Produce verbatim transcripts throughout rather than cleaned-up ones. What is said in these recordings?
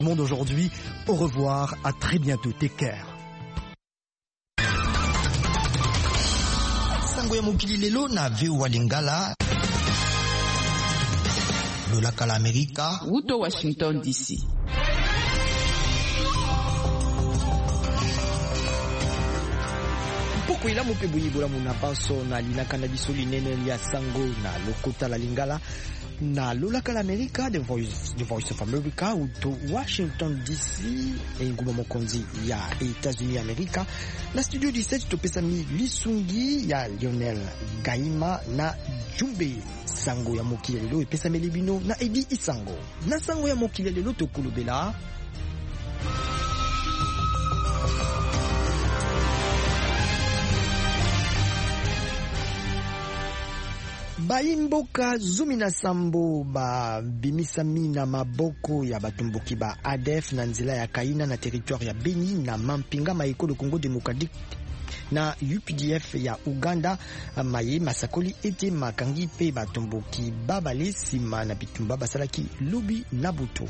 Monde aujourd'hui, au revoir, à très bientôt, take care. Sango ya mokili lelo na V O A Lingala lolaka la Amerika Uto Washington D C. Poko ila mope boyibola muna banso na linaka na biso linene ya sango na lokota la Lingala na lolaka la Amerika, the voice, the voice of America, uto Washington D C e nguma mokonzi ya Etats-Unis Amerika. Na studio dix-sept topesa mi lisungi ya Lionel Gaima na Jumbe. Sango ya mokili lelo epesa melibino na Edi Isango. Na sango ya mokili lelo tokulubela Baimboka zumi na sambo ba bimisami na maboko ya batumbuki ba A D F na nzela ya Kaina na territoire ya Beni na Mampinga maekolo Congo Démocratique na U P D F ya Uganda maye masakoli ete makangi pe batumbuki babale sima na bitumba basalaki lubi na buto.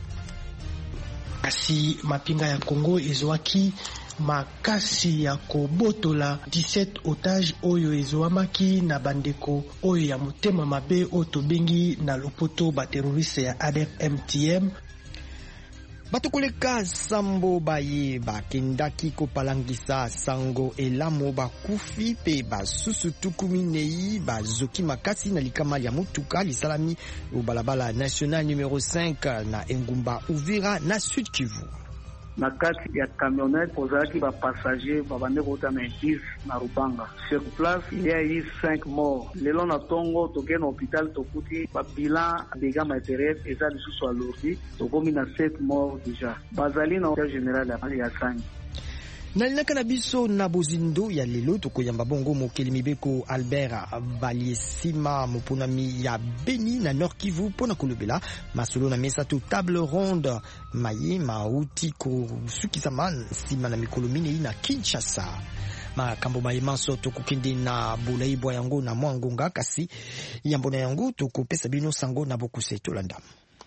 Kasi mapinga ya Congo ezwaki makasi ya kobotola dix-sept otages oyo ezwamaki na bandeko oyo ya motema mabe oyo tobengi na lopoto ba terroriste ya A D F M T M. Batukuleka sambo baye bakendaki kopalangisa sango elamo bakufi pe basusu tukumi nei bazoki makasi na likama ya mutuka lisalami au balabala national numéro cinq na Engumba Uvira na Sud Kivu. Na kati ya camionnette ozalaki ba passager babande kota na dix na Rubanga. Sur place il y a eu cinq morts. Lelo na tongo toke na hôpital tokuti ba bilan dégâts matériels eza lisusu alourdi tokomi na sept morts déjà. Bazali na hôpital général ya Sangi. Na linaka na biso na bozindo ya lelo tokoyamba bongo mokeli mibeko Albert Baliesima moponami ya Beni na Nord Kivu pona kolobela masolo na mesa to table ronde maye mauti ko sukisama sima na mikolo minei na Kinshasa. Makambo mayemanso tokokende na bolaibwa yango na mwangonga kasi yambo na yango tokopesa bino sango na bokuse tolanda.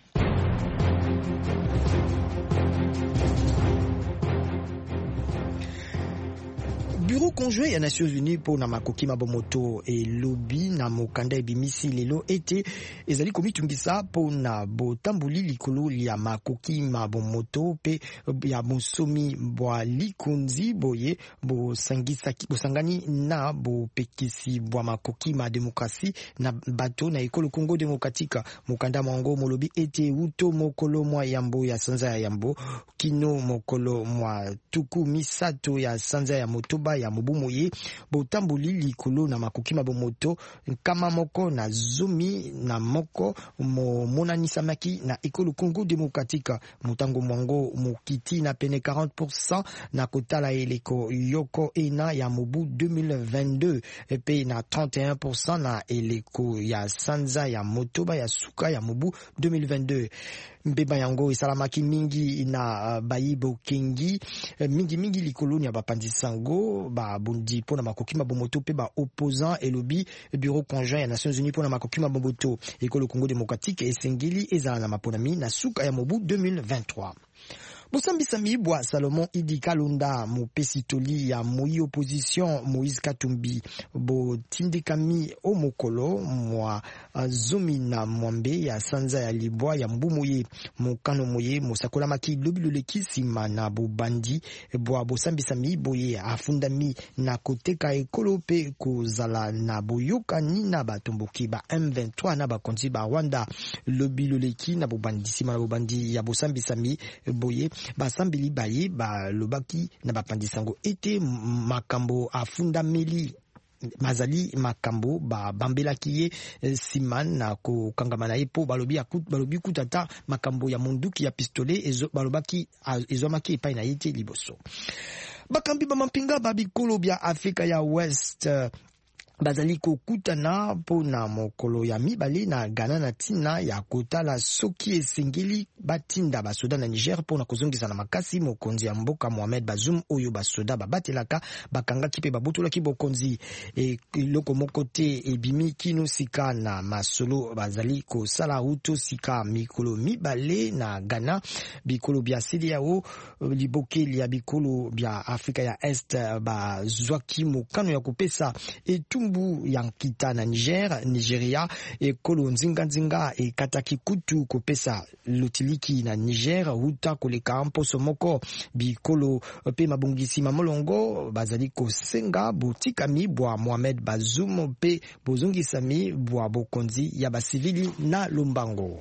Bureau conjoint ya Nations Unies pour na makoki mabomoto e lobby na mokanda ebimisi lelo ete ezali komitungisa po na botambuli likolo ya makoki mabomoto pe ya musomi bwa likunzi boye bo sangisa bosangani na bo pekisi bwa makoki ma demokrasi na bato na ekolo Congo Démocratique mokanda mwango molobi ete uto mokolo mwa yambo ya sanza ya yambo kino mokolo mwa tuku misato ya sanza ya motoba ya mobumoye botambuli likolo na makoki mabomoto kama moko na zumi na moko mo monanisamaki na ekolo Congo Démocratique mutango mwango mokiti na pene quarante pour cent na kotala eleko yoko ena ya mobu deux mille vingt-deux pe na trente et un pour cent na eleko ya sanza ya motoba ya suka ya mobu deux mille vingt-deux. Mbeba yango isalamaki mingi na uh, bayibo kengi uh, mingi mingi likoloni ya bapandi sango ba bundi pona makoki mabomoto pe ba opposant elobi bureau conjoint ya Nations Unies pona makoki mabomoto ekolo Congo Démocratique esengeli ezala na maponami na suka ya mobu deux mille vingt-trois. Bosambisa mibwa Salomon Idi Kalonda mopesi toli ya moi opposition Moïse Katumbi bo tindikami omokolo mwa zomi na mwambe ya sanza ya libwa ya mbumuye mokano moye mosakola maki lobiloleki sima na bobandi bwa bosambisa miboye afundami na koteka ekolo pe kozala na boyokani na batomboki ba M vingt-trois na bakonzi ba Rwanda lobiloleki na bobandi sima na bobandi ya bosambisa mi boye basambeli baye ba lobaki na bapandisango ete makambo afundameli mazali makambo ba bambelaki ye siman na ko kangama na epo balobi akut balobi kutata makambo ya munduki ya pistolet ezo balobaki ezomaki epai na yete liboso bakambi ba mampinga babikolo bya Afrika ya West bazali kokutana pona mokolo ya mibale na Ghana na tina ya kotala soki esengeli batinda basoda na Niger pona kozongisa na makasi mokonzi ya mboka Mohamed Bazoum oyo basoda babatelaka bakangaki pe babotolaki bokonzi. E loko moko te ebimi kino sika na masolo bazali kosala uto sika mikolo mibale na Ghana. Bikolo bia C D A O libokeli ya bikolo bia Afrika ya Est bazwaki mokano ya kopesa etumbu ya nkita na Niger, Nigeria ekolo nzinga nzinga ekataki kutu kopesa lotiliki na Niger huta koleka mposo moko. Bikolo pe mabongisi mamolongo bazali kosenga botikami bwa Mohamed Bazoum pe bozongisami bwa bokonzi ya basivili na Lombango.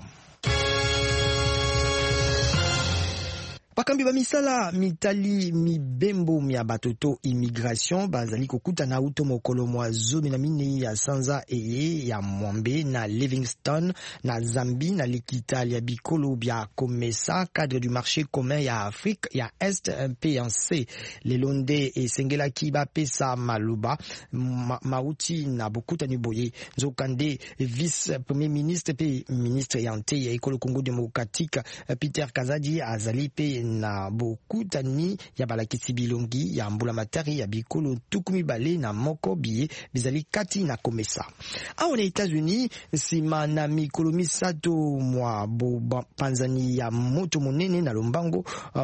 Bakambi ba misala mitali mibembo mya batoto immigration bazali kokuta na uto mokolo mwa zomi na mine ya sanza eye ya Mwambe na Livingston na Zambie na likitali ya bikolo bya Komesa cadre du marché commun ya Afrique ya Est P N C. Lelonde esengela ki ba pesa maluba ma, mauti na bokuta ni boye nzokande vice premier ministre pe ministre yante ya ekolo Congo démocratique Peter Kazadi azali pe na bokutani ya balakisi bilongi ya mbula matari ya bikolo tukumi bale na moko biye bizali kati na Komesa. Awa na Etats-Unis sima na mikolo misato mwa bo panzani ya moto monene na Lombango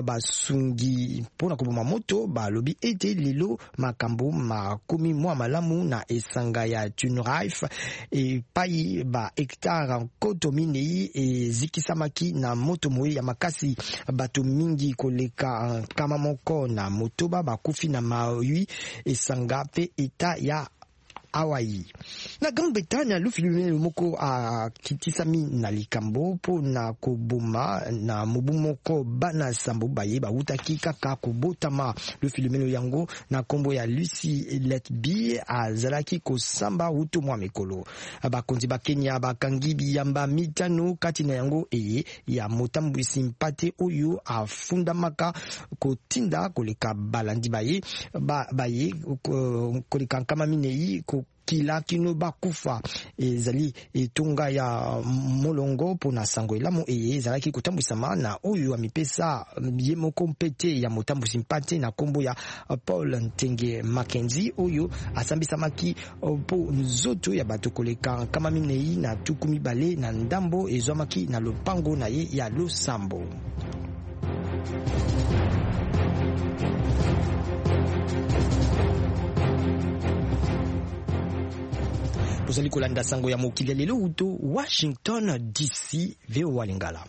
basungi pona koboma moto balobi ete lelo makambo makumi mwa malamu na esanga ya Tunraif e pai ba hectare nkoto minei e zikisamaki na moto moye ya makasi bato mingi koleka kama moko na motoba bakufi na maui esanga pe eta ya Hawaii. Na Grande-Bretagne lufilumene moko a kitisami na likambo po na koboma na mobumoko bana sambo baye ba utaki kaka kobotama lufilumene yango na kombo ya Lucy Letby azalaki kosamba uto mwa mekolo. Bakonzi ba Kenya bakangi biyamba mitano kati na yango eye ya motambwisi mpate oyo afundamaka kotinda koleka balandi baye ba baye koleka nkama minei ko kila kino bakufa ezali etonga ya molongo pona sango elamo eye ezalaki kotambwisama na oyo amipesa ye moko mpete ya motambusi mpate na kombo ya Paul Ntenge Mackenzie oyo asambisamaki po nzoto ya bato koleka kama minei na tukumi bale na ndambo ezwamaki na lopango na ye ya Losambo. Tozali kolanda sango ya mokili lelo uto Washington D C V O A Lingala.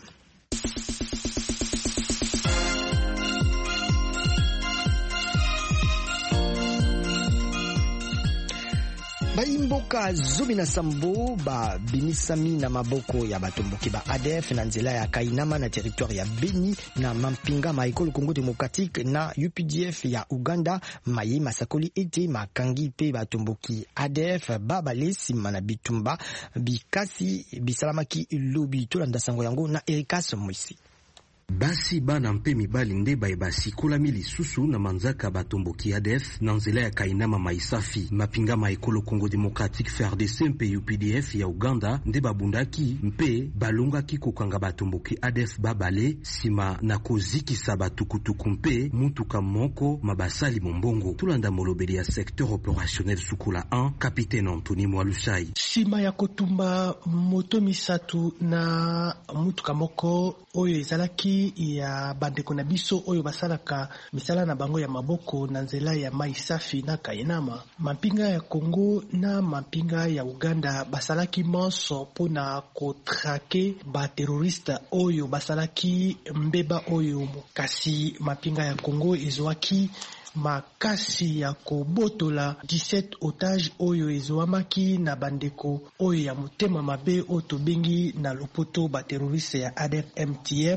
Baimboka zomi na sambo ba bimisami na maboko ya batomboki ba A D F na nzela ya Kainama na territoire ya Beni na Mampinga maikolo Congo démocratique na U P D F ya Uganda maye masakoli ete makangi pe batomboki A D F babale sima na bitumba bikasi bisalamaki lobi tolanda sango yango na Erikas Mwisi. Basi bana mpe mibali nde bayebasi kolami lisusu na manzaka batomboki A D F na nzela ya Kainama maisafi mapinga maekolo Congo démocratique F A R D C mpe U P D F ya Uganda nde babundaki mpe balongaki kokanga batomboki A D F babale sima na kozikisa batukutuku mpe mutuka moko mabasali mombongo. Tulanda molobeli ya secteur opérationnel Sukula un capitaine Anthony Mwalusai. Sima ya kotumba moto misatu na mutuka moko oyo ezalaki ya bandeko na biso oyo basalaka misala na bango ya maboko na nzela ya mai safi na Kainama, mapinga ya Congo na mapinga ya Uganda basalaki monso pona kotrake ba terroriste oyo basalaki mbeba oyo. Kasi mapinga ya Congo ezwaki makasi ya kobotola dix-sept otages oyo ezwamaki na bandeko oyo ya motema mabe oyo tobengi na lopoto ba terroriste ya A D F M T M.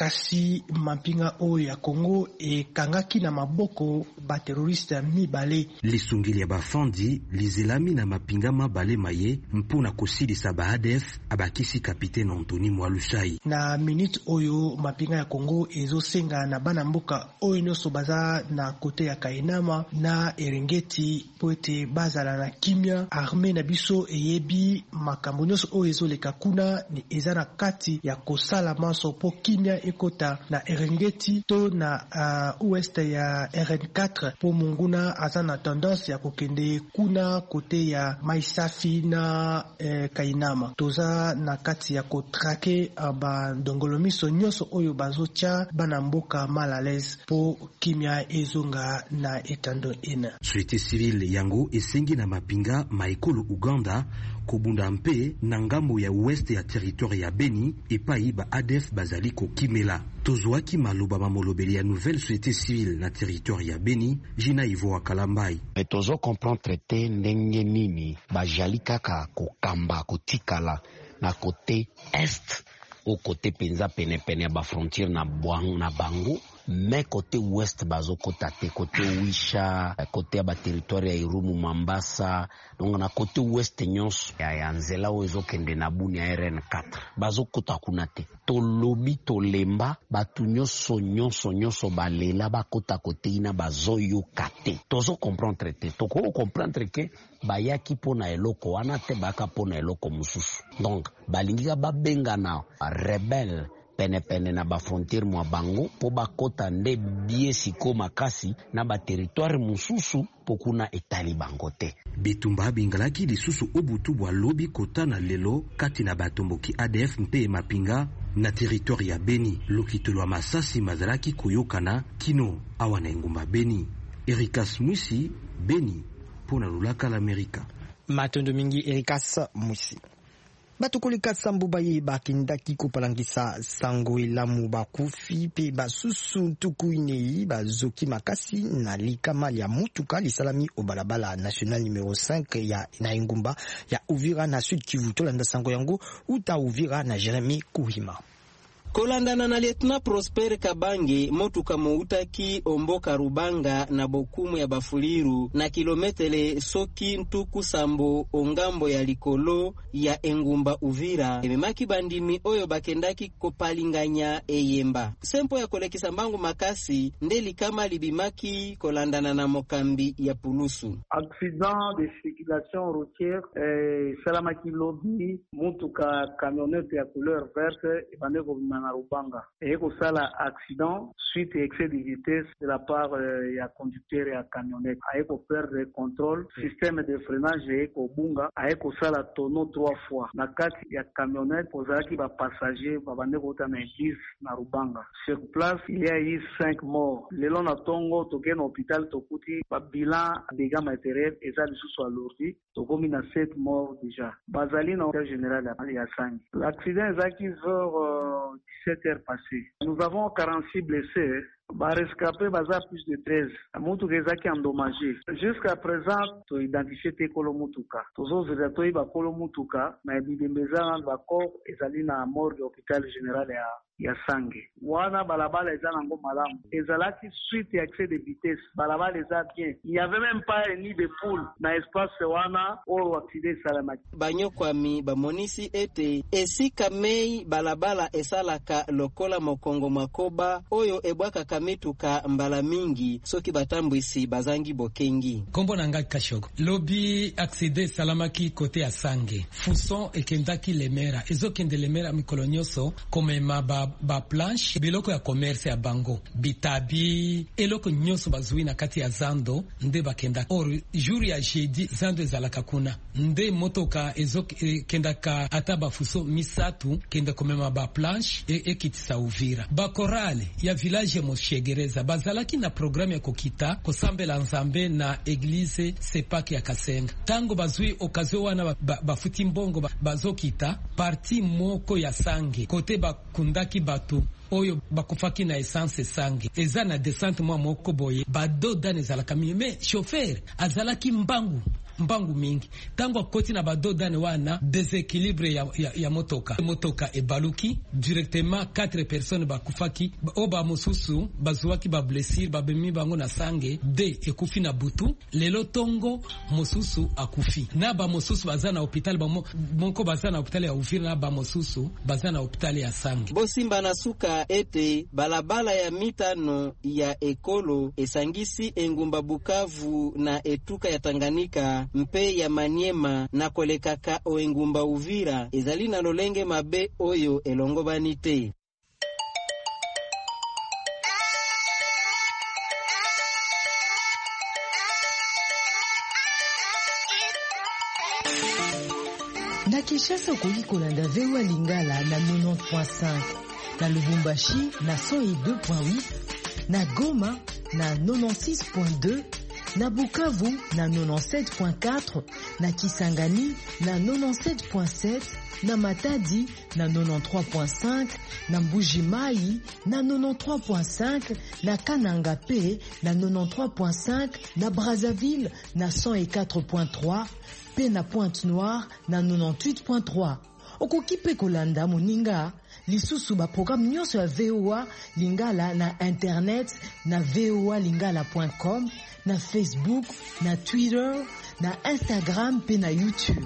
kasi mampinga oyo ya Congo ekangaki na maboko ba terroriste mibale. Lisungili ya bafandi lizelami na mapinga mabale maye mpona kosilisa ba A D F, abakisi kapitaine Anthony Mwalushai. Na minute oyo mapinga ya Congo ezosenga na bana mboka oyo nyonso baza na kote ya Kainama na Eringeti po ete bazala na kimia. Arme na biso eyebi makambo nyonso oyo ezoleka kuna ni eza na kati ya kosala maso po kimia ekota na Eringeti to na uh, ouest ya R N quatre po munguna aza na tendance ya kokende kuna kote ya Maisafi na eh, Kainama. Toza na kati ya kotrake ba ndongolomiso nyonso oyo bazocha bana mboka mal à l'aise po kimia ezonga na etando ena. Société civile yango esengi na mapinga maekolo Uganda kobunda mpe na ngambo ya ouest ya territoire ya Beni epai ba A D F bazali kokimela. Tozwaki maloba mamolobeli ya nouvelle société civile na territoire ya Beni, Jina Ivo wa Kalambai. Tozo comprendre traité ndenge nini bajali kaka kokamba kotikala na kote est au côté penza pene pene ya ba frontière na Bwang na Bango, mais côté ouest bazo kotate côté Wisha, côté ya ba territoire ya Irumu Mambasa, donc na côté ouest nyonso ya yanzela ozo kende na buni ya R N quatre bazo kota kunate to lobi to lemba batu nyonso nyonso nyonso balela bakota côté ina bazo yo kate. Tozo comprendre te to ko comprendre que bayaki pona eloko wana te baka pona eloko mususu. Donc balingika babenga na rebelle pene pene na ba frontière mwa Bango po bakota nde bie siko makasi na ba territoire mususu pokuna etali Bango te. Bitumba bingalaki lisusu obutu bwa lobi kota na lelo kati na batomboki A D F mpe mapinga na territoire ya Beni. Lokitolo Masasi mazalaki koyokana kino awana engumba Beni. Erikas Musi, Beni, pona lulaka l'Amerika. Matondo mingi Erikas Musi. Batukolika sambu baye bakindaki kopalangisa sango elamu bakufi pe basusu tuku inei bazoki makasi na likama ya mutuka lisalami obalabala national numéro cinq ya na Ingumba ya Uvira na Sud Kivu. Tolanda sango yango uta Uvira na Jeremy Kuhima. Kolandana na Lieutenant Prosper Kabange motuka moutaki omboka Rubanga na bokumu ya Bafuliru na kilometele soki ntuku sambo ongambo ya likolo ya Engumba Uvira ememaki bandimi oyo bakendaki kopalinganya eyemba sempo ya kolekisa mbangu makasi ndeli kama libimaki kolandana na mokambi ya Pulusu. Accident de circulation routière eh, salamaki lobi motuka camionnette ya couleur verte ebandeko na Rubanga et kosala accident suite à excès de vitesse de la part euh, ya conducteur ya camionnette a eko perdre contrôle système de freinage et ko bunga a eko sala tonneau trois fois na kati ya camionnette kozalaki ba passager ba bande kota na dix na Rubanga. Sur place il y a eu cinq morts. Le long na tongo toke na hôpital tokuti ba bilan dégâts matériels eza lisusu alourdi tokomi na sept morts déjà. Bazali na hôpital général ya Sangi. L'accident ezaki vers euh, dix-sept heures passées. Nous avons quarante-six blessés. Ba rescapé baza plus de treize. Mutuka ezaki endommagé. Jusqu'à présent, to identifier te kolo mutuka. Tozo zeza to iba kolo mutuka na bidembeza ba corps ezali na morgue hôpital général ya ya Sange. Wana balabala eza nango malamu. Ezalaki suite ya excès de vitesse. Balabala eza bien. Il n'y avait même pas un nid de poule na espace wana oro accident salamaki. Banyokwami bamonisi ete esika mei balabala esalaka lokola mokongo makoba oyo ebwaka kamituka mbala mingi soki batambwisi bazangi bokengi. Kombo nanga Kashogo. Lobi accident salamaki kote ya Sange. Fuson ekendaki lemera. Ezokende lemera mikolonyoso komema ba ba planche biloko ya commerce ya Bango bitabi eloko nyoso bazui na kati ya Zando nde bakenda or jour ya jeudi Zando ezalaka kuna nde motoka ezo e, kendaka ata bafuso misatu kenda komema ba planche e, ekitisa Uvira ba chorale ya village Moshegereza bazalaki na programme ya kokita kosambela nzambe na église Sepak ya Kasenga tango bazui okazio wana bafuti ba mbongo ba, bazokita parti moko ya Sange kote bakundaki batu oyo bakufaki na essence Sange eza na descente mwa moko boye bado dane zalaka mais chauffeur azalaki mbangu mbangu mingi tango koti na badodane wana déséquilibre ya, ya, ya motoka motoka ebaluki directement quatre personnes bakufaki o ba mosusu bazuwaki ba blessure babemi bango na sange de ekufi na butu lelo tongo mosusu akufi na ba mosusu baza na hopital ba moko baza na hopital ya Uvira na ba mosusu baza na hopital ya sange. Bosimba na suka ete balabala ya mitano ya ekolo esangisi engumba Bukavu na etuka ya Tanganyika mpe ya Maniema na kolekaka o engumba Uvira ezali na lolenge mabe oyo elongobani te. Na Kinshasa okoki kolanda V O A Lingala na quatre-vingt-dix point cinq, na Lubumbashi na cent deux point huit, na Goma na quatre-vingt-six point deux, na Bukavu na quatre-vingt-dix-sept point quatre, na Kisangani na quatre-vingt-dix-sept point sept, na Matadi na quatre-vingt-treize point cinq, na Mbuji-Mayi na quatre-vingt-treize point cinq, na Kananga P na quatre-vingt-treize point cinq, na Brazzaville na cent quatre point trois, pe na Pointe-Noire na quatre-vingt-dix-huit point trois. Okoki pe kolanda moninga lisusu ba programme nyonso ya V O A Lingala na internet na v o a lingala point com, na Facebook, na Twitter, na Instagram pe na YouTube.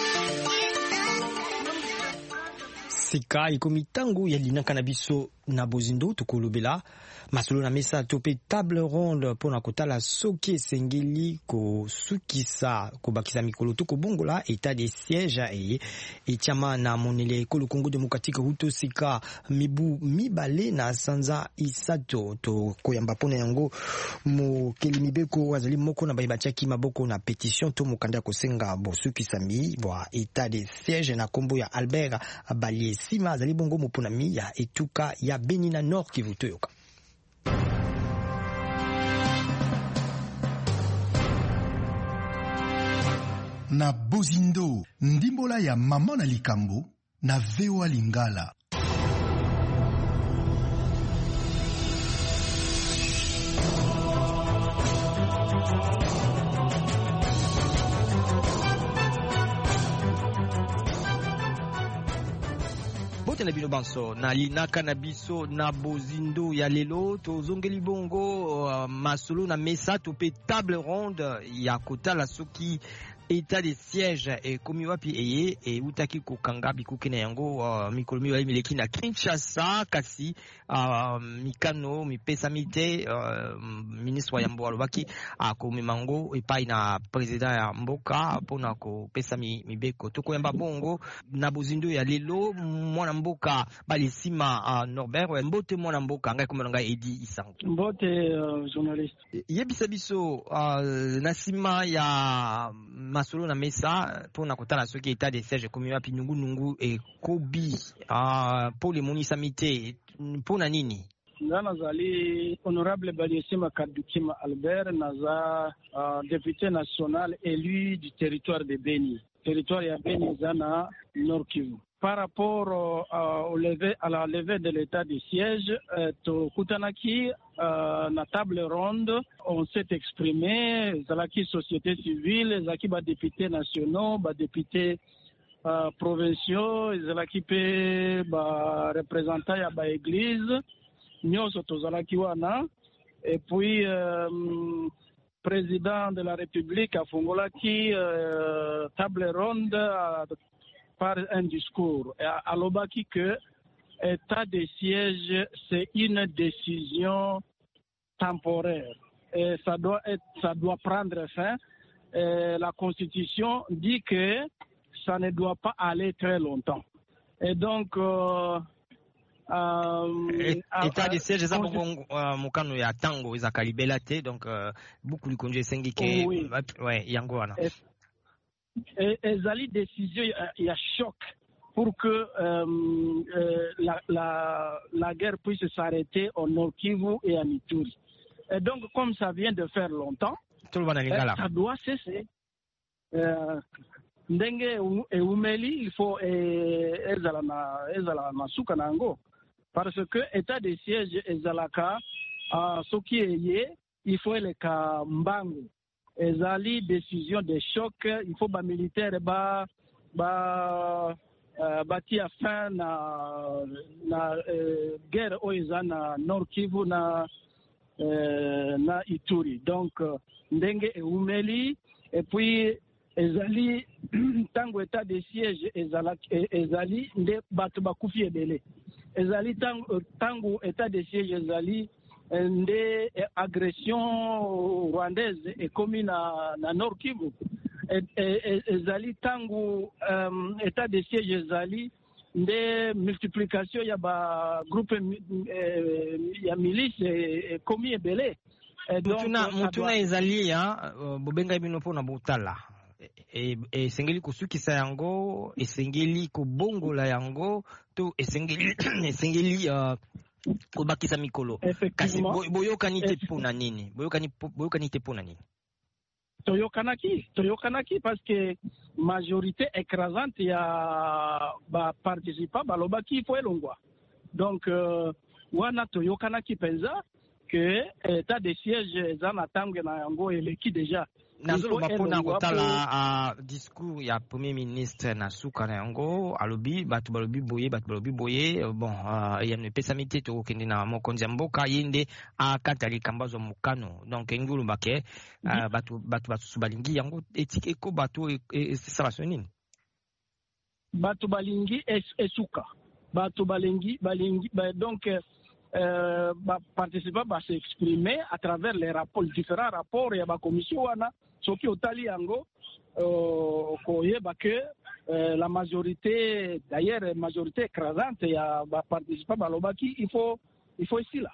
Sika ikomi tango ya linaka na biso na bozindo tokolobela masolo na mesa tope table ronde pona kotala soki esengeli kosukisa kobakisa mikolo tokobongola état de siège e etiama na monele ekolo Congo démocratique huto sika mibu mibale na sanza isato tokoyamba pona yango mokeli mibeko azali moko na bayi batiaki maboko na pétition to mokanda kosenga bosukisa mi bwa état de siège na kombo ya Albert Balie Sima azali bongo moponami ya etuka ya Beni na Nord Kivu toyoka. Na bozindo ndimbola ya mama na likambo na V O A Lingala. Na bino banso na linaka na biso na bozindo ya lelo tozongeli bongo uh, masolo na mesa tope table ronde ya kotala soki état de siège e komi wapi eye e utaki kokanga bikuke na yango uh, mikolo mibale mileki na Kinshasa kasi uh, mikano mipesa mite uh, ministre ya mboka alobaki akomemango epai na président ya mboka mpona kopesa mibeko tokoyamba bongo na bozindo ya lelo mwana mboka Balisima uh, Norbert mbote mwana mboka ngai komona ngai Edi Isango mbote uh, journaliste yebisa biso uh, na sima ya masolo na mesa pona kotala soki état de siège komi wapi nungu nungu e kobi uh, po le monisa mite pona nini nga nazali honorable Baliesima Kadukima Albert naza uh, député national élu du territoire de Beni territoire ya Beni zana Nord Kivu. Par rapport uh, au levé, à la levée de l'état de siège, euh, to kutanaki uh, na table ronde, on s'est exprimé, zalaki société civile, zalaki ba députés nationaux, ba députés uh, provinciaux, zalaki pe ba représentants ya ba église, nyonso to zalaki wana, et puis euh, président de la République a fongolaki euh, table ronde à, par un discours. À l'obaki que état de siège, c'est une décision temporaire. Et ça doit être, ça doit prendre fin. Et la Constitution dit que ça ne doit pas aller très longtemps. Et donc, euh, euh, état de siège, ça mokano ya tango ezaka libela te donc beaucoup li konje sengi ke ouais yango wana. Ezali décision il y a choc pour que euh, euh, la, la, la guerre puisse s'arrêter au Nord Kivu et à Ituri. Et donc comme ça vient de faire longtemps, ça doit cesser. Euh, ndenge eumeli il faut ezala na ezala masuka nango parce que état de siège ezalaka soki eye il faut eleka mbangu ezali décision de choc, il faut ba militaire ba ba uh, batia fin na na uh, guerre oyo eza na Nord Kivu na uh, na Ituri. Donc uh, ndenge eumeli et puis ezali tango état de siège ezalaki ezali nde bato bakufi ebele. Ezali tango, tango état de siège ezali nde agression rwandaise ekomi na, na Nord Kivu. Ezali tango um, état de siège ezali nde multiplication ya ba groupe eh, ya milice ekomi ebele. Mutuna mutuna ezali ya bobenga bino pona botala. E, esengeli kusukisa yango, esengeli kubongola yango, to esengeli esengeli uh, kubakisa mikolo. Kasi boyokani te pona nini? Boyokani boyokani te pona nini? Toyokanaki, toyokanaki parce que majorité écrasante ya ba participa balobaki fo elongwa. Donc euh, wana toyokanaki penza que état de siège za na tangue na yango eleki déjà. Nazolo bapona kotala uh, discours ya premier ministre na suka na yango alobi batu balobi boye batu balobi boye bon uh, ya ne pesa mite to kende na mokonzi ya mboka yende akatali kambazo mukano donc ngulu bake uh, mm-hmm. batu batu batu balingi yango etike ko batu esala sonini batu balingi es, esuka batu balingi balingi ba, donc euh, ba participa ba s'exprimer à travers les rapports différents rapports ya ba commission wana soki otali yango euh, koyeba que euh, la majorité d'ailleurs majorité écrasante ya ba participa balobaki il faut il faut ici là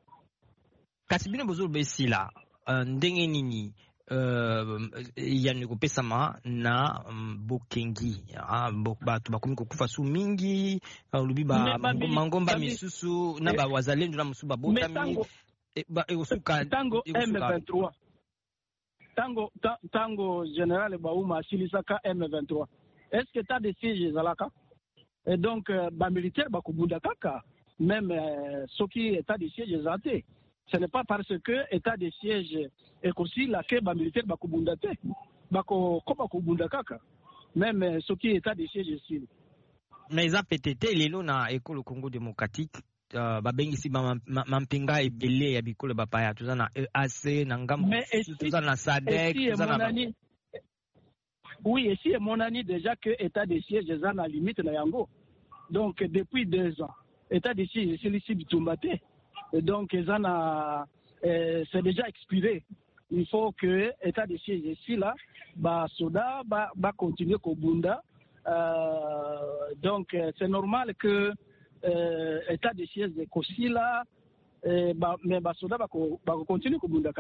kasi bino bozo besi là uh, ndenge nini Uh, ya ni kopesama na um, bokengi ah, batu bakomi kokufa su mingi ulubi ba mangomba misusu na ba wazalendo na musuba botami ba esuka tango M vingt-trois tango tango général Bauma silisaka M vingt-trois est-ce que t'as des sièges zalaka et donc euh, ba militaire ba kubunda kaka même euh, soki état de siège zate. Ce n'est pas parce que état de siège est aussi là que les militaires ba kubunda te bako ko ba kubunda kaka même ce qui est état de siège ici mais ça P T T lelo na école Congo démocratique uh, ba bengisi ba mampinga ebele ya bikolo ba paya tuzana E A C na ngambo tuzana S A D C tuzana oui ici et mon ami déjà que état de siège est na limite na yango donc depuis deux ans état de siège ici ici bitumbate. Et donc, euh, c'est déjà expiré. Il faut que l'État de siège ici, là, bah, soda, bah, bah, continuer au Bunda. Euh, donc, c'est normal que l'État euh, de siège ici, là, euh, bah, mais bah, soda, bah, bah, continuer au Bunda.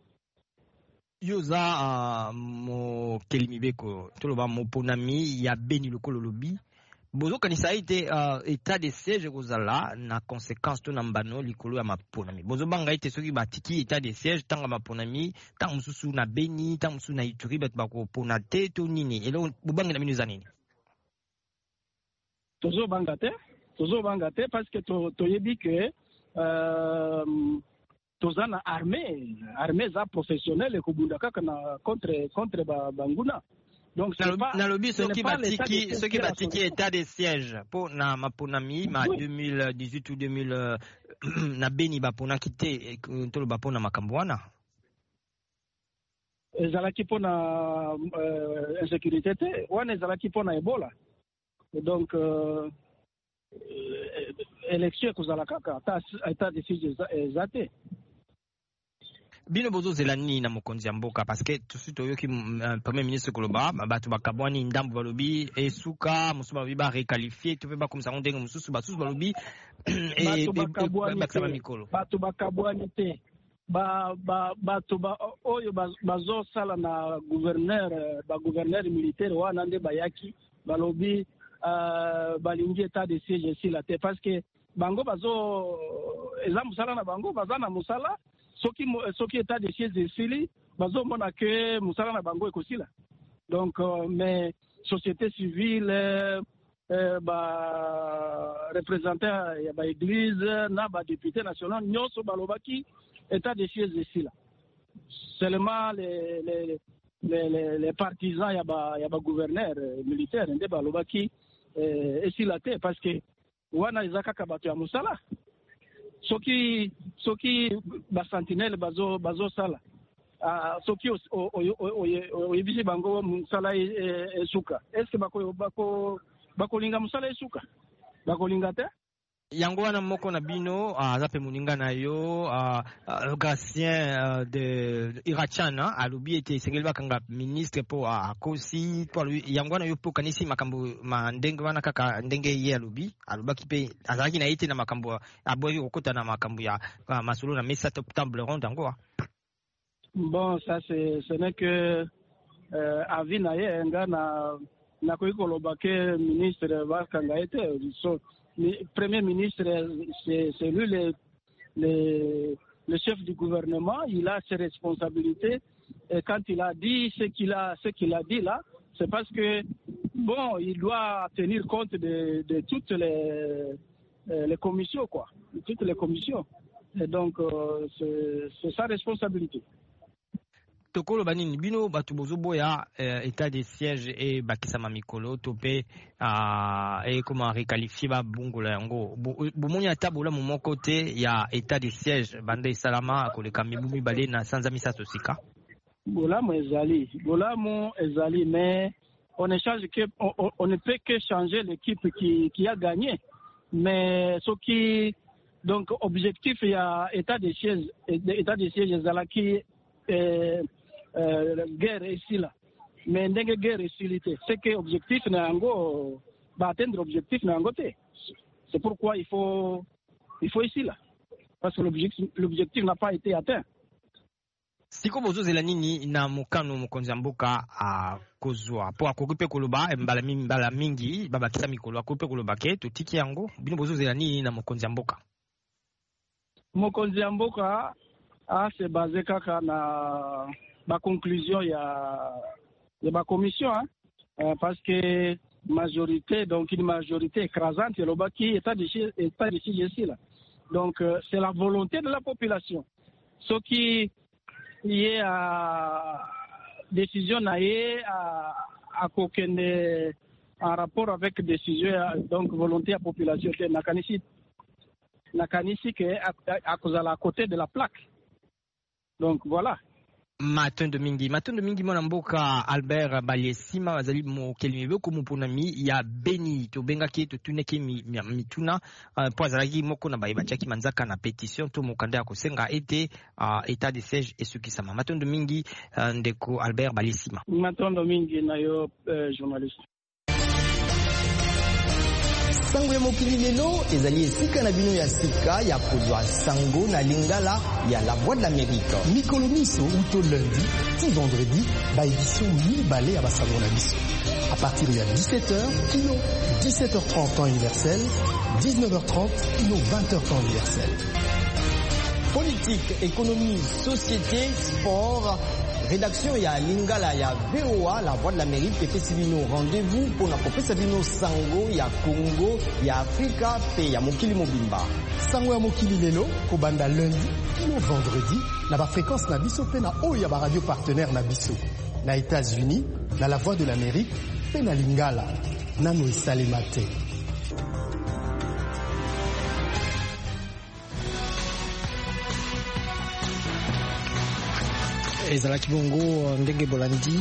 Yoza, mo kelimibeko, toloba mo ponami, ya beni lokolo lobi. Bozo kanisa ite uh, état de siège kozala na conséquence to nambano likolo ya maponami. Bozo banga ite soki batiki état de siège tanga maponami, tanga mususu na Beni, tanga mususu na Ituri bat bako pona te to nini. Elo bobanga na minuza nini? Tozo banga te, tozo banga te parce que to to yebi que euh toza na armée, armée za professionnelle ko bunda kaka na contre contre ba banguna. Donc na lobi soki batiki soki batiki état de siège pour na maponami ma deux mille dix-huit ou deux mille na Beni ba pona kité to ba pona makambwana ezalaki pona euh, insécurité te wana ezalaki pona Ebola donc euh, élection kozala kaka état de siège ezate. Bino bozo zelani na mokonzi ya mboka parce que tout suite oyoki uh, premier ministre koloba batu bakabwani ndambu balobi esuka mususu balobi ba requalifier to pe ba komisa ndenge mususu basusu balobi e bakabwani mikolo batu bakabwani te ba ba batu ba oyo bazo sala na gouverneur ba gouverneur militaire wana nde bayaki balobi uh, balingi état de siège ici là te parce que bango bazo eza musala na bango bazana musala soki soki état de siège esili bazomona ke musala na bango ekosila donc euh, mais société civile euh, euh, ba représentant ya ba église na ba député national nyonso balobaki état de siège esila seulement les les les, les, les partisans ya ba ya ba gouverneur militaire nde balobaki esila te parce que wana eza kaka bato ya mosala soki soki ba sentinelle bazo bazo sala Uh, soki oyebisi bango musala esuka eske bako bako bakolinga musala esuka bakolinga te yango wana moko na bino aza pe moninga na yo Gatien de Irachana alobi ete esengeli bakanga ministre po akosi po yango wana yo po kanisi makambo ma ndenge wana kaka ndenge ye alobi alobaki pe azalaki na ete na makambo aboyi kokota na makambo ya masolo na mesa table ronde yango. Bon, ça c'est ce n'est que euh, avis na ye nga na na ko ikoloba ke ministre bakanga ete so le premier ministre c'est c'est lui le le le chef du gouvernement, il a ses responsabilités et quand il a dit ce qu'il a ce qu'il a dit là, c'est parce que bon, il doit tenir compte de de toutes les les commissions quoi, toutes les commissions et donc euh, c'est c'est sa responsabilité. Tokolo banini bino batu bozoboya état de siège et bakisama mikolo topé et comment requalifier ba bungola yango bomoni ata bola mo côté ya état de siège bande salama koleka mibumi balé na sanza misato sika bola mo ezali bola mo ezali mais on échange que on, on, on ne peut que changer l'équipe qui qui a gagné mais ce qui donc objectif il y a état de siège état de siège ezala qui euh, Euh, guerre ici là mais ndenge guerre ici c'est que objectif na yango ba atteindre objectif na yango te c'est pourquoi il faut il faut ici là parce que l'objectif l'objectif n'a pas été atteint. Siko bozozela nini na mokano mokonzi mboka a kozwa po akokupe koloba mbala mingi mbala mingi baba kisa mikolo akokupe koloba ke totiki yango bino bozozela nini na mokonzi mboka mokonzi mboka a se basé kaka na ma conclusion il y a il y a ma commission hein, euh, parce que majorité donc une majorité écrasante le baki état de état de ici là donc euh, c'est la volonté de la population ce qui est à décision naie à à kokende en rapport avec décision donc volonté à population na kanisi na kanisi que à cause à la côté de la plaque donc voilà. Matondo mingi matondo mingi mwana mboka Albert Baliesima bazali mo kelimibe ko muponami ya Beni to benga ki to tuneki mituna uh, po azalaki moko na bayiba chaki manzaka na pétition to mokanda ko senga ete uh, état de siège esukisama matondo mingi uh, ndeko Albert Baliesima matondo mingi na yo uh, journaliste sango ya mokili lelo ezali esika na bino ya sika ya kozwa sango na lingala ya la voix de l'Amérique mikolo miso uto lundi ti vendredi ba édition mibale ya basango na biso à partir de dix-sept heures kino dix-sept heures trente temps universel dix-neuf heures trente kino vingt heures temps universel politique économie société sport rédaction ya lingala ya V O A la voix de l'Amérique epesi bino rendez-vous pour na kopesa bino sango ya Congo ya Afrika pe ya mokili mobimba sango ya mokili lelo kobanda lundi kino vendredi na ba fréquence na biso pe na oyo ya ba radio partenaire na biso na États-Unis na la voix de l'Amérique pe na lingala nano esalema te. ezalaki bongo ndenge bolandi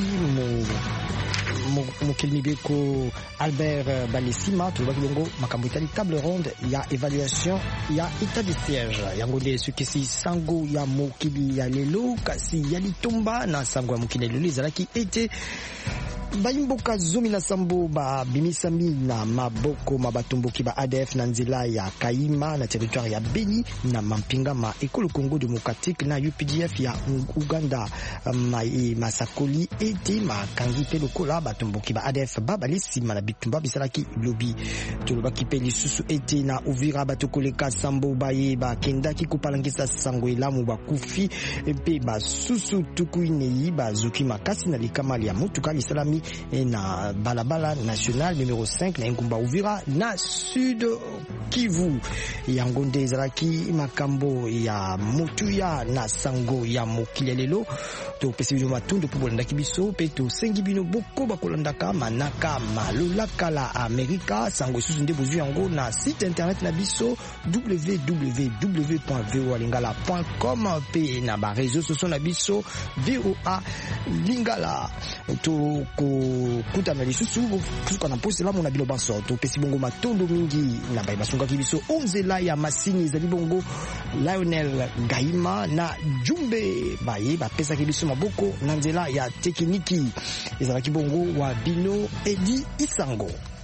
mokili mibeko Albert Baliesima tolobaki bongo makambo etali table ronde ya évaluation ya état de siège yango nde esukisi sango ya mokili ya lelo kasi ya litomba na sango ya mokili ya lelo ezalaki ete bayimboka zomi na sambo babimisami na maboko mabatomboki ba A D F na nzela ya Kaima na territoire ya Beni na mampinga ma ekolo Congo démocratique na U P D F ya Uganda ma masakoli ete makangi pe lokola batomboki ba A D F babalisima na bitumba bisalaki lobi tolobaki pe lisusu ete na Uvira batokoleka sambo baye bakendaki kopalangisa sango elamu bakufi pe basusu tukuinei bazuki makasi na likamali ya mutuka lisalami Beni na balabala national numéro cinq na Ngumba Uvira na Sud Kivu. Yango nde ezalaki makambo ya motuya na sango ya mokili lelo. To pesi bino matundu po bolandaki biso pe to sengi bino boko bakolandaka manaka malulaka la Amerika. Sango susu nde bozu yango na site internet na biso w w w point voa lingala point com pe na ba réseaux sociaux na biso voa lingala. To ko kutana lisusu kusuka na poste la mona bilo baso to pesi bongo matondo mingi na bai basunga kibiso onzela ya masini za libongo Lionel Gaima na Jumbe baye ba pesa kibiso maboko na nzela ya tekniki ezala kibongo wa Bino Edi Isango.